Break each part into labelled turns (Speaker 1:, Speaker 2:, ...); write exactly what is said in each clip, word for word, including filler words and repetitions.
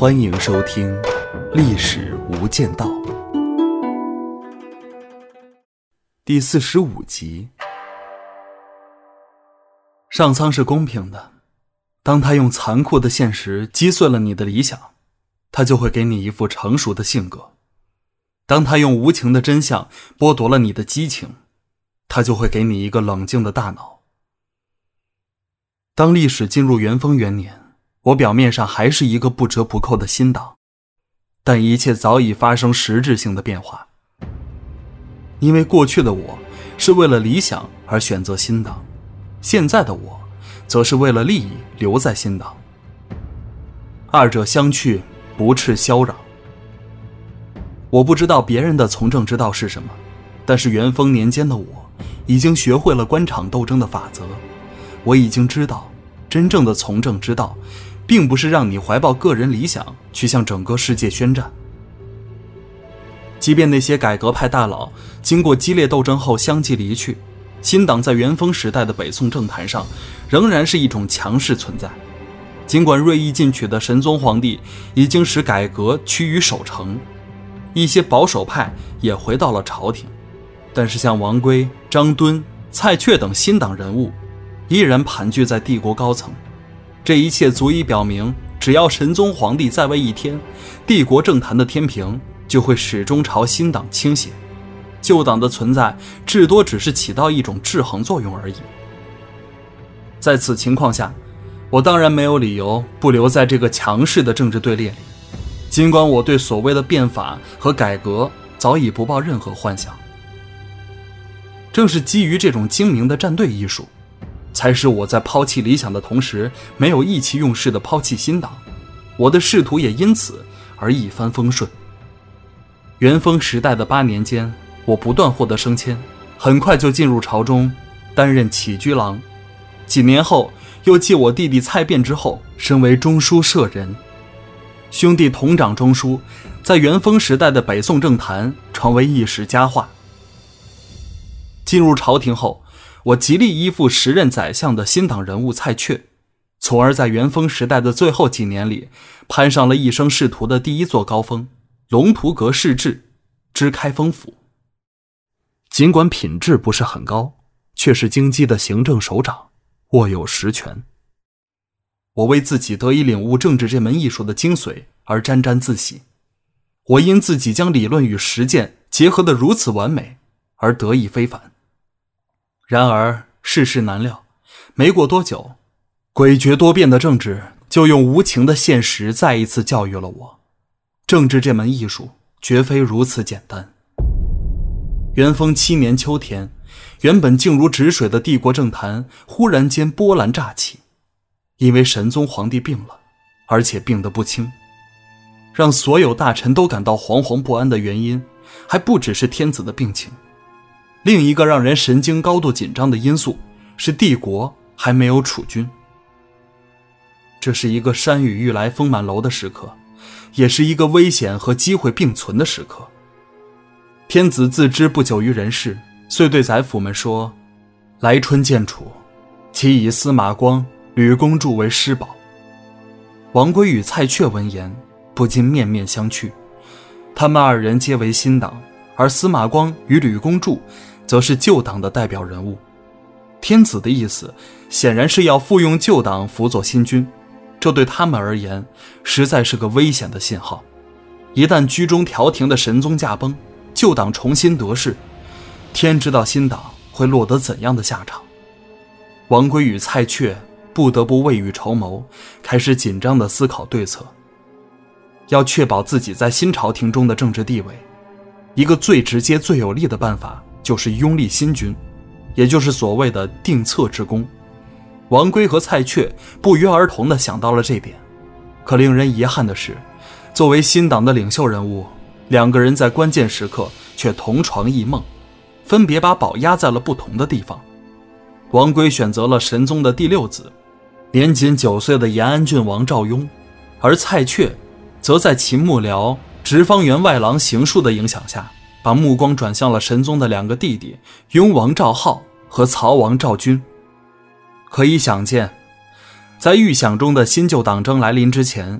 Speaker 1: 欢迎收听《历史无间道》第四十五集。上苍是公平的，当他用残酷的现实击碎了你的理想，他就会给你一副成熟的性格；当他用无情的真相剥夺了你的激情，他就会给你一个冷静的大脑。当历史进入元丰元年，我表面上还是一个不折不扣的新党，但一切早已发生实质性的变化。因为过去的我是为了理想而选择新党，现在的我则是为了利益留在新党。二者相去，不斥霄壤。我不知道别人的从政之道是什么，但是元丰年间的我已经学会了官场斗争的法则。我已经知道，真正的从政之道并不是让你怀抱个人理想去向整个世界宣战。即便那些改革派大佬经过激烈斗争后相继离去，新党在元丰时代的北宋政坛上仍然是一种强势存在。尽管锐意进取的神宗皇帝已经使改革趋于守成，一些保守派也回到了朝廷，但是像王圭、张敦、蔡确等新党人物依然盘踞在帝国高层。这一切足以表明，只要神宗皇帝在位一天，帝国政坛的天平就会始终朝新党倾斜，旧党的存在至多只是起到一种制衡作用而已。在此情况下，我当然没有理由不留在这个强势的政治队列里，尽管我对所谓的变法和改革早已不抱任何幻想。正是基于这种精明的站队艺术，才使我在抛弃理想的同时没有意气用事地抛弃新党，我的仕途也因此而一帆风顺。元丰时代的八年间，我不断获得升迁，很快就进入朝中担任起居郎，几年后又继我弟弟蔡卞之后升为中书舍人。兄弟同掌中书，在元丰时代的北宋政坛传为一时佳话。进入朝廷后，我极力依附时任宰相的新党人物蔡确，从而在元丰时代的最后几年里攀上了一生仕途的第一座高峰——龙图阁仕制，知开封府。尽管品质不是很高，却是京畿的行政首长，握有实权。我为自己得以领悟政治这门艺术的精髓而沾沾自喜，我因自己将理论与实践结合得如此完美而得意非凡。然而世事难料，没过多久，诡谲多变的政治就用无情的现实再一次教育了我，政治这门艺术绝非如此简单。元丰七年秋天，原本静如止水的帝国政坛忽然间波澜乍起，因为神宗皇帝病了，而且病得不轻。让所有大臣都感到惶惶不安的原因还不只是天子的病情，另一个让人神经高度紧张的因素是帝国还没有储君。这是一个山雨欲来风满楼的时刻，也是一个危险和机会并存的时刻。天子自知不久于人世，遂对宰辅们说：来春建储，其以司马光、吕公著为师保。王圭与蔡确闻言不禁面面相觑，他们二人皆为新党，而司马光与吕公著则是旧党的代表人物。天子的意思显然是要复用旧党辅佐新君，这对他们而言实在是个危险的信号。一旦居中调停的神宗驾崩，旧党重新得势，天知道新党会落得怎样的下场。王圭与蔡确不得不未雨绸缪，开始紧张地思考对策。要确保自己在新朝廷中的政治地位，一个最直接最有力的办法就是拥立新君，也就是所谓的定策之功。王圭和蔡确不约而同地想到了这点，可令人遗憾的是，作为新党的领袖人物，两个人在关键时刻却同床异梦，分别把宝压在了不同的地方。王圭选择了神宗的第六子，年仅九岁的延安郡王赵雍，而蔡确则在其幕僚直方员外郎邢恕的影响下，把目光转向了神宗的两个弟弟雍王赵浩和曹王赵均。可以想见，在预想中的新旧党争来临之前，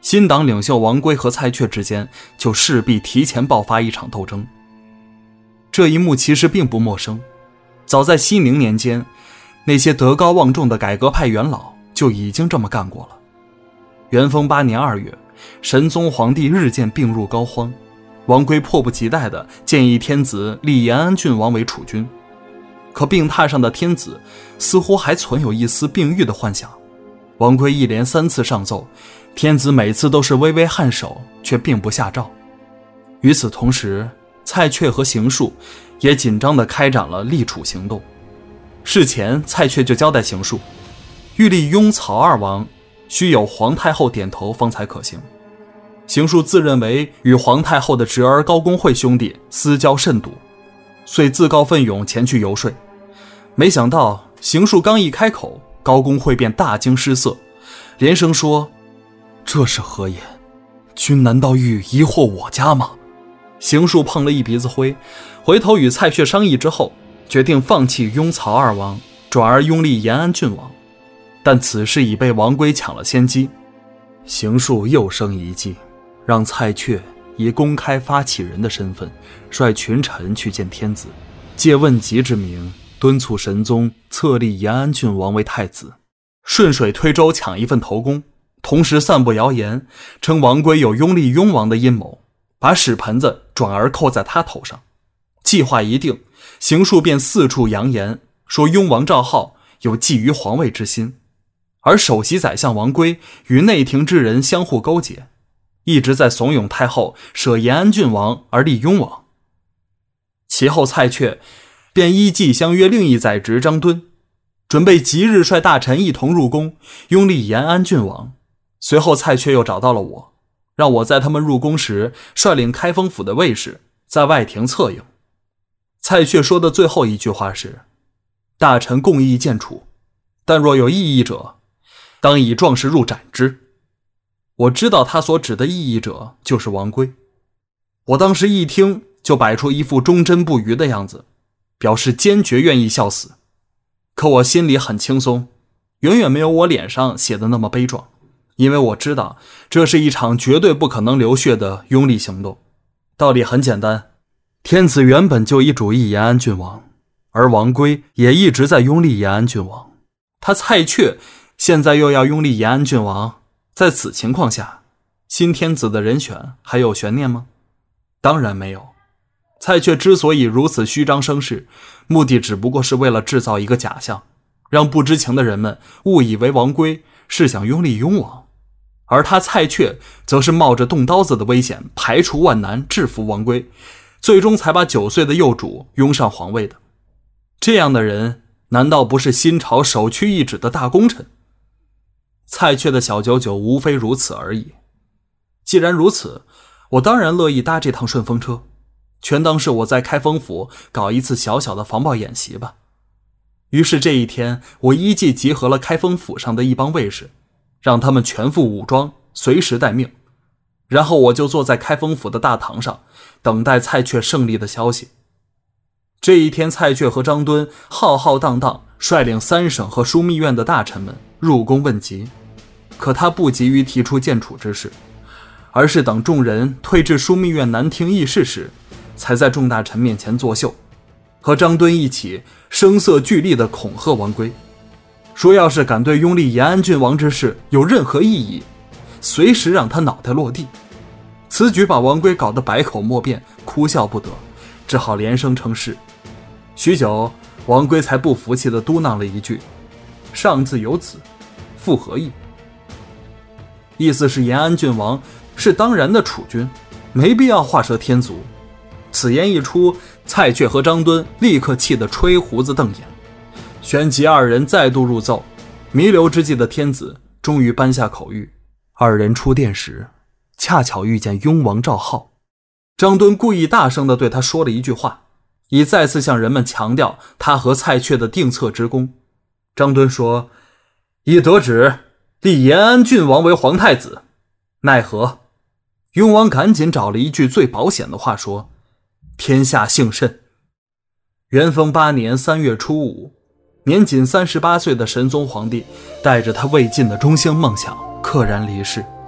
Speaker 1: 新党领袖王圭和蔡确之间就势必提前爆发一场斗争。这一幕其实并不陌生，早在熙宁年间，那些德高望重的改革派元老就已经这么干过了。元丰八年二月，神宗皇帝日渐病入膏肓，王圭迫不及待地建议天子立延安郡王为储君。可病榻上的天子似乎还存有一丝病愈的幻想，王圭一连三次上奏，天子每次都是微微颔首，却并不下诏。与此同时，蔡确和邢恕也紧张地开展了立储行动。事前，蔡确就交代邢恕，欲立雍曹二王，须有皇太后点头方才可行。邢恕自认为与皇太后的侄儿高公惠兄弟私交甚笃，遂自告奋勇前去游说。没想到邢恕刚一开口，高公惠便大惊失色，连声说：“这是何言？君难道欲疑惑我家吗？”邢恕碰了一鼻子灰，回头与蔡确商议之后，决定放弃雍曹二王，转而拥立延安郡王。但此事已被王圭抢了先机。邢恕又生一计，让蔡确以公开发起人的身份，率群臣去见天子，借问疾之名，敦促神宗册立延安郡王为太子，顺水推舟抢一份头功，同时散布谣言，称王圭有拥立雍王的阴谋，把屎盆子转而扣在他头上。计划一定，邢恕便四处扬言，说雍王赵浩有觊觎皇位之心，而首席宰相王圭与内廷之人相互勾结，一直在怂恿太后舍延安郡王而立雍王。其后蔡确便依计相约另一宰执张敦，准备即日率大臣一同入宫，拥立延安郡王。随后蔡确又找到了我，让我在他们入宫时率领开封府的卫士在外廷策应。蔡确说的最后一句话是：大臣共议见处，但若有异议者，当以壮士入斩之。我知道他所指的异议者就是王圭。我当时一听就摆出一副忠贞不渝的样子，表示坚决愿意效死。可我心里很轻松，远远没有我脸上写的那么悲壮，因为我知道这是一场绝对不可能流血的拥立行动。道理很简单，天子原本就已主义延安郡王，而王圭也一直在拥立延安郡王，他蔡确现在又要拥立延安郡王，在此情况下，新天子的人选还有悬念吗？当然没有。蔡确之所以如此虚张声势，目的只不过是为了制造一个假象，让不知情的人们误以为王圭是想拥立雍王，而他蔡确则是冒着动刀子的危险，排除万难制服王圭，最终才把九岁的幼主拥上皇位的。这样的人难道不是新朝首屈一指的大功臣？蔡确的小九九无非如此而已。既然如此，我当然乐意搭这趟顺风车，全当是我在开封府搞一次小小的防暴演习吧。于是这一天，我依计集合了开封府上的一帮卫士，让他们全副武装，随时待命。然后我就坐在开封府的大堂上，等待蔡确胜利的消息。这一天，蔡确和张敦浩浩荡荡率领三省和枢密院的大臣们入宫问疾，可他不急于提出建储之事，而是等众人退至枢密院南厅议事时，才在众大臣面前作秀，和张敦一起声色俱厉地恐吓王圭，说要是敢对拥立延安郡王之事有任何异议，随时让他脑袋落地。此举把王圭搞得百口莫辩，哭笑不得，只好连声称是。许久，王圭才不服气地嘟囔了一句：“上自有子，复何意？”意思是延安郡王是当然的储君，没必要画蛇添足。此言一出，蔡确和张敦立刻气得吹胡子瞪眼。旋即二人再度入奏，弥留之际的天子终于颁下口谕。二人出殿时，恰巧遇见雍王赵浩。张敦故意大声地对他说了一句话，以再次向人们强调他和蔡确的定策之功。张敦说：“已得旨，立延安郡王为皇太子，奈何？”雍王赶紧找了一句最保险的话说：“天下幸甚。”元丰八年三月初五，年仅三十八岁的神宗皇帝带着他未尽的中兴梦想溘然离世。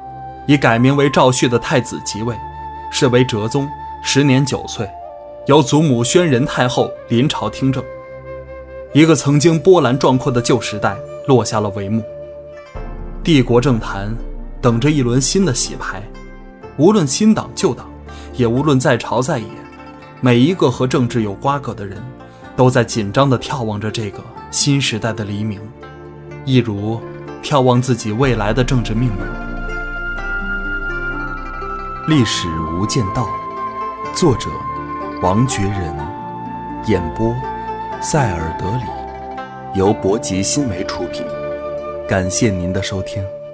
Speaker 1: 以改名为赵旭的太子即位，是为哲宗，时年九岁，由祖母宣仁太后临朝听政。一个曾经波澜壮阔的旧时代落下了帷幕，帝国政坛等着一轮新的洗牌。无论新党旧党，也无论在朝在野，每一个和政治有瓜葛的人都在紧张地眺望着这个新时代的黎明，一如眺望自己未来的政治命运。历史无间道，作者王觉仁，演播塞尔德里，由博吉新媒出品。感谢您的收听。